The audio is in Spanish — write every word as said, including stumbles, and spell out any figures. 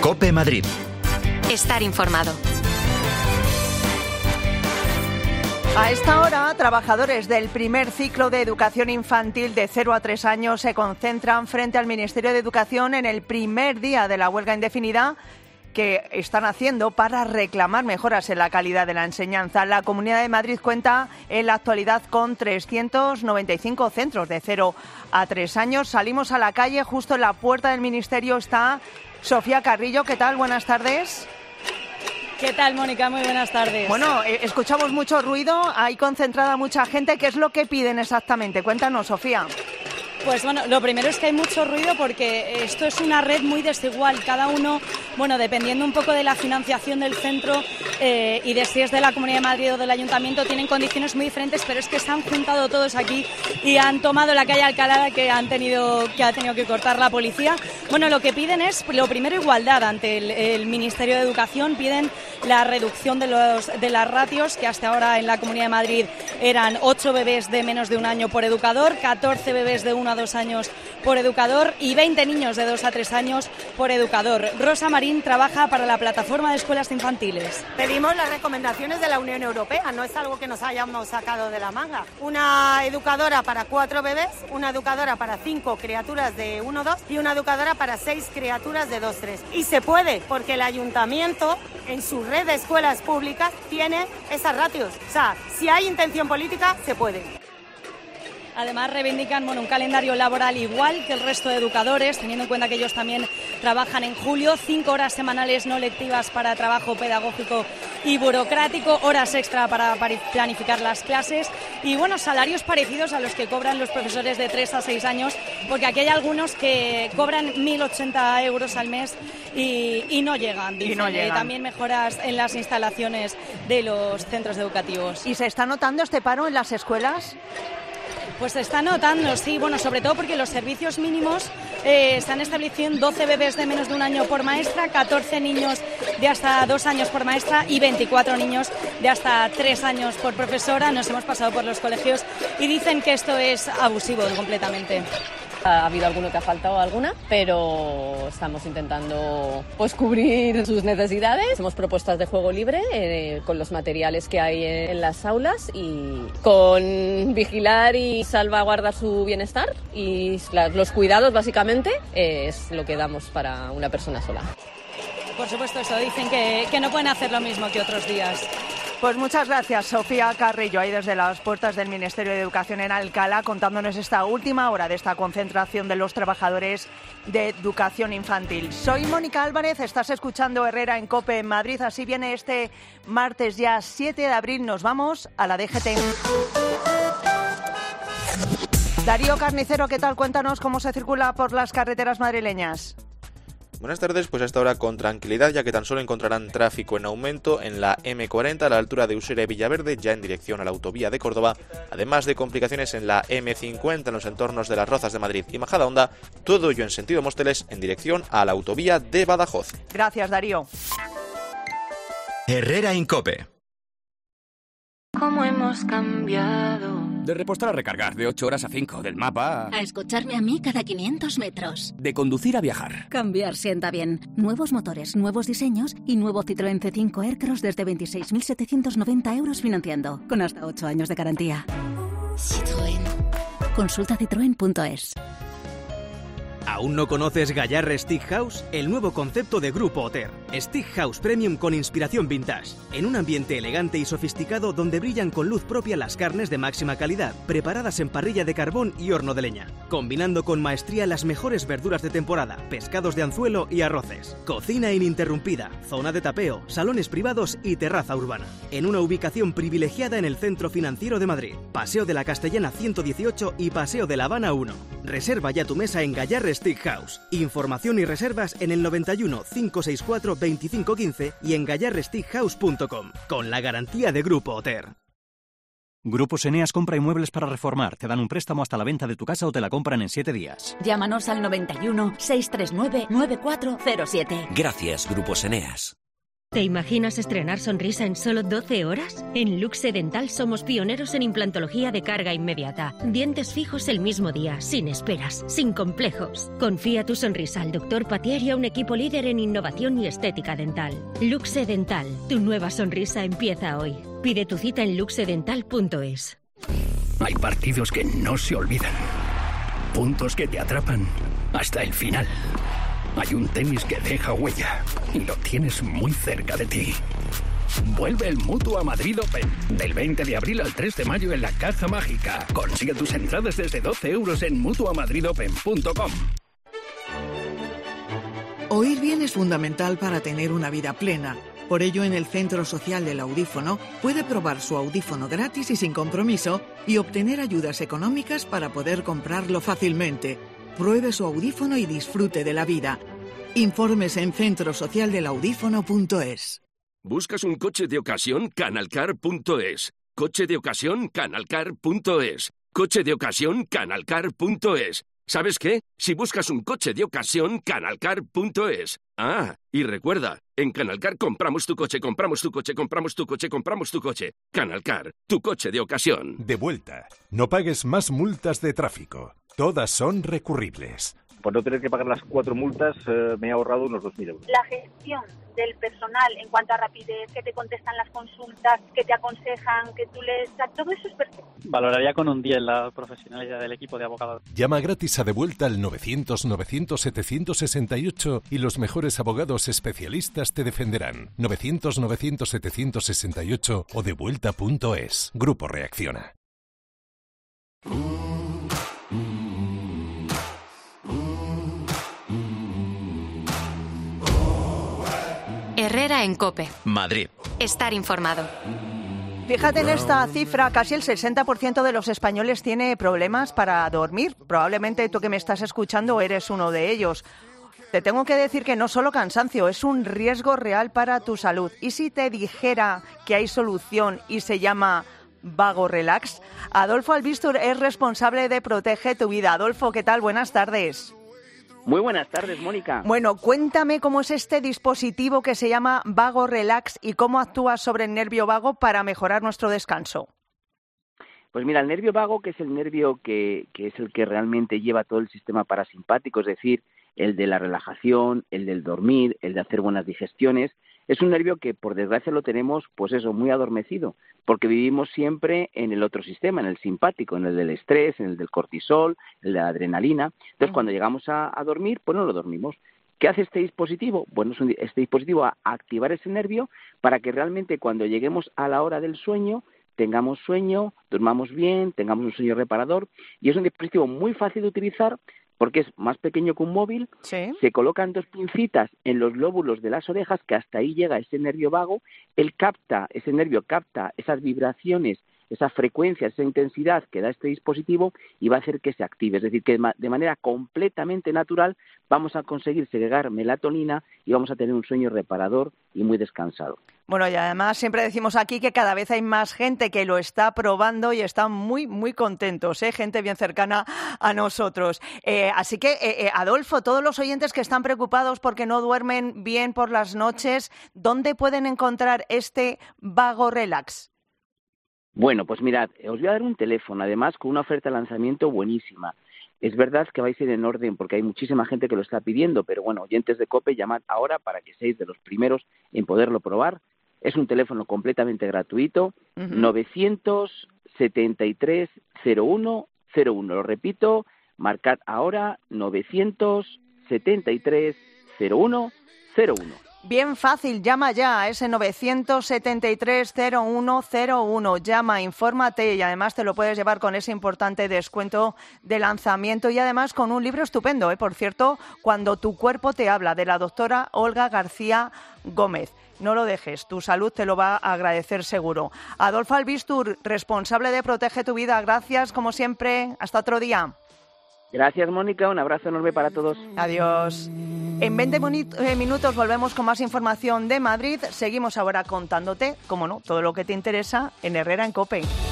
COPE Madrid. Estar informado. A esta hora, trabajadores del primer ciclo de educación infantil de cero a tres años se concentran frente al Ministerio de Educación en el primer día de la huelga indefinida que están haciendo para reclamar mejoras en la calidad de la enseñanza. La Comunidad de Madrid cuenta en la actualidad con trescientos noventa y cinco centros de cero a tres años. Salimos a la calle, justo en la puerta del Ministerio está Sofía Carrillo. ¿Qué tal? Buenas tardes. ¿Qué tal, Mónica? Muy buenas tardes. Bueno, eh, escuchamos mucho ruido, hay concentrada mucha gente. ¿Qué es lo que piden exactamente? Cuéntanos, Sofía. Pues bueno, lo primero es que hay mucho ruido porque esto es una red muy desigual. Cada uno, bueno, dependiendo un poco de la financiación del centro eh, y de si es de la Comunidad de Madrid o del Ayuntamiento, tienen condiciones muy diferentes, pero es que se han juntado todos aquí y han tomado la calle Alcalá que han tenido que ha tenido que cortar la policía. Bueno, lo que piden es, lo primero, igualdad ante el, el Ministerio de Educación. Piden la reducción de los de las ratios, que hasta ahora en la Comunidad de Madrid eran ocho bebés de menos de un año por educador, catorce bebés de uno a dos años por educador y veinte niños de dos a tres años por educador. Rosa Marín trabaja para la plataforma de escuelas infantiles. Pedimos las recomendaciones de la Unión Europea, no es algo que nos hayamos sacado de la manga. Una educadora para cuatro bebés, una educadora para cinco criaturas de uno a dos y una educadora para seis criaturas de dos a tres. Y se puede, porque el ayuntamiento en su red de escuelas públicas tiene esas ratios. O sea, si hay intención política, se puede. Además, reivindican bueno, un calendario laboral igual que el resto de educadores, teniendo en cuenta que ellos también trabajan en julio, cinco horas semanales no lectivas para trabajo pedagógico y burocrático, horas extra para planificar las clases y bueno, salarios parecidos a los que cobran los profesores de tres a seis años, porque aquí hay algunos que cobran mil ochenta euros al mes y, y no llegan, dicen. Y no llegan. También mejoras en las instalaciones de los centros educativos. ¿Y se está notando este paro en las escuelas? Pues se está notando, sí, bueno, sobre todo porque los servicios mínimos eh, están estableciendo doce bebés de menos de un año por maestra, catorce niños de hasta dos años por maestra y veinticuatro niños de hasta tres años por profesora. Nos hemos pasado por los colegios y dicen que esto es abusivo completamente. Ha habido alguno que ha faltado alguna, pero estamos intentando pues cubrir sus necesidades. Hemos propuestas de juego libre eh, con los materiales que hay en las aulas y con vigilar y salvaguardar su bienestar y la, los cuidados básicamente eh, es lo que damos para una persona sola. Por supuesto, eso dicen que, que no pueden hacer lo mismo que otros días. Pues muchas gracias, Sofía Carrillo, ahí desde las puertas del Ministerio de Educación en Alcalá, contándonos esta última hora de esta concentración de los trabajadores de educación infantil. Soy Mónica Álvarez, estás escuchando Herrera en COPE en Madrid. Así viene este martes ya siete de abril. Nos vamos a la D G T. Darío Carnicero, ¿qué tal? Cuéntanos cómo se circula por las carreteras madrileñas. Buenas tardes, pues hasta ahora con tranquilidad, ya que tan solo encontrarán tráfico en aumento en la eme cuarenta a la altura de Usera y Villaverde, ya en dirección a la autovía de Córdoba, además de complicaciones en la eme cincuenta en los entornos de Las Rozas de Madrid y Majadahonda, todo ello en sentido Móstoles en dirección a la autovía de Badajoz. Gracias, Darío. Herrera en COPE. ¿Cómo hemos cambiado? De repostar a recargar, de ocho horas a cinco, del mapa a escucharme a mí cada quinientos metros. De conducir a viajar. Cambiar sienta bien. Nuevos motores, nuevos diseños y nuevo Citroën C cinco Aircross desde veintiséis mil setecientos noventa euros financiando, con hasta ocho años de garantía. Citroën. Consulta citroen punto es. ¿Aún no conoces Gallarre Stick House? El nuevo concepto de Grupo Oter. Stick House Premium con inspiración vintage. En un ambiente elegante y sofisticado donde brillan con luz propia las carnes de máxima calidad, preparadas en parrilla de carbón y horno de leña. Combinando con maestría las mejores verduras de temporada, pescados de anzuelo y arroces. Cocina ininterrumpida, zona de tapeo, salones privados y terraza urbana. En una ubicación privilegiada en el Centro Financiero de Madrid. Paseo de la Castellana ciento dieciocho y Paseo de La Habana uno. Reserva ya tu mesa en Gallarre Stick House. Información y reservas en el noventa y uno, cinco sesenta y cuatro, veinticinco quince y en gallarre stick house punto com. Con la garantía de Grupo Oter. Grupos Eneas compra inmuebles para reformar. Te dan un préstamo hasta la venta de tu casa o te la compran en siete días. Llámanos al noventa y uno, seiscientos treinta y nueve, noventa y cuatro cero siete. Gracias, Grupos Eneas. ¿Te imaginas estrenar sonrisa en solo doce horas? En Luxe Dental somos pioneros en implantología de carga inmediata. Dientes fijos el mismo día, sin esperas, sin complejos. Confía tu sonrisa al doctor Patier y a un equipo líder en innovación y estética dental. Luxe Dental, tu nueva sonrisa empieza hoy. Pide tu cita en luxe dental punto es. Hay partidos que no se olvidan. Puntos que te atrapan hasta el final. Hay un tenis que deja huella y lo tienes muy cerca de ti. Vuelve el Mutua Madrid Open del veinte de abril al tres de mayo en la Caja Mágica. Consigue tus entradas desde doce euros en mutua madrid open punto com. Oír bien es fundamental para tener una vida plena. Por ello, en el Centro Social del Audífono puede probar su audífono gratis y sin compromiso y obtener ayudas económicas para poder comprarlo fácilmente. Pruebe su audífono y disfrute de la vida. Informes en centro social del audífono punto es. ¿Buscas un coche de ocasión? canalcar punto es. Coche de ocasión? canalcar punto es. Coche de ocasión? canalcar punto es. ¿Sabes qué? Si buscas un coche de ocasión, canalcar punto es. Ah, y recuerda, en Canalcar compramos tu coche, compramos tu coche, compramos tu coche, compramos tu coche. Canalcar, tu coche de ocasión. De vuelta. No pagues más multas de tráfico. Todas son recurribles. Por no tener que pagar las cuatro multas, eh, me he ahorrado unos dos mil euros. La gestión del personal en cuanto a rapidez, que te contestan las consultas, que te aconsejan, que tú les... Todo eso es perfecto. Valoraría con un diez la profesionalidad del equipo de abogados. Llama gratis a De Vuelta al novecientos novecientos setecientos sesenta y ocho y los mejores abogados especialistas te defenderán. novecientos novecientos setecientos sesenta y ocho o devuelta punto es. Grupo Reacciona. Herrera en COPE. Madrid. Estar informado. Fíjate en esta cifra, casi el sesenta por ciento de los españoles tiene problemas para dormir. Probablemente tú que me estás escuchando eres uno de ellos. Te tengo que decir que no solo cansancio, es un riesgo real para tu salud. ¿Y si te dijera que hay solución y se llama Vago Relax? Adolfo Albistur es responsable de Protege tu Vida. Adolfo, ¿qué tal? Buenas tardes. Muy buenas tardes, Mónica. Bueno, cuéntame cómo es este dispositivo que se llama Vago Relax y cómo actúa sobre el nervio vago para mejorar nuestro descanso. Pues mira, el nervio vago, que es el nervio que, que es el que realmente lleva todo el sistema parasimpático, es decir, el de la relajación, el del dormir, el de hacer buenas digestiones, es un nervio que por desgracia lo tenemos, pues eso, muy adormecido, porque vivimos siempre en el otro sistema, en el simpático, en el del estrés, en el del cortisol, en el de la adrenalina. Entonces, cuando llegamos a, a dormir, pues no lo dormimos. ¿Qué hace este dispositivo? Bueno, es un, este dispositivo a activar ese nervio para que realmente cuando lleguemos a la hora del sueño, tengamos sueño, durmamos bien, tengamos un sueño reparador, y es un dispositivo muy fácil de utilizar porque es más pequeño que un móvil, ¿sí? Se colocan dos pincitas en los lóbulos de las orejas, que hasta ahí llega ese nervio vago, él capta, ese nervio capta esas vibraciones, esa frecuencia, esa intensidad que da este dispositivo y va a hacer que se active. Es decir, que de manera completamente natural vamos a conseguir segregar melatonina y vamos a tener un sueño reparador y muy descansado. Bueno, y además siempre decimos aquí que cada vez hay más gente que lo está probando y están muy, muy contentos, ¿eh? Gente bien cercana a nosotros. Eh, así que, eh, eh, Adolfo, todos los oyentes que están preocupados porque no duermen bien por las noches, ¿dónde pueden encontrar este Vago Relax? Bueno, pues mirad, os voy a dar un teléfono, además con una oferta de lanzamiento buenísima. Es verdad que vais a ir en orden porque hay muchísima gente que lo está pidiendo, pero bueno, oyentes de COPE, llamad ahora para que seáis de los primeros en poderlo probar. Es un teléfono completamente gratuito, uh-huh. novecientos setenta y tres cero uno cero uno. Lo repito, marcad ahora novecientos setenta y tres cero uno cero uno. Bien fácil, llama ya a ese novecientos setenta y tres cero uno cero uno. Llama, infórmate y además te lo puedes llevar con ese importante descuento de lanzamiento y además con un libro estupendo, ¿eh? Por cierto, Cuando tu cuerpo te habla, de la doctora Olga García Gómez. No lo dejes, tu salud te lo va a agradecer seguro. Adolfo Albistur, responsable de Protege tu Vida, gracias como siempre. Hasta otro día. Gracias, Mónica. Un abrazo enorme para todos. Adiós. En veinte minutos volvemos con más información de Madrid. Seguimos ahora contándote, como no, todo lo que te interesa en Herrera en COPE.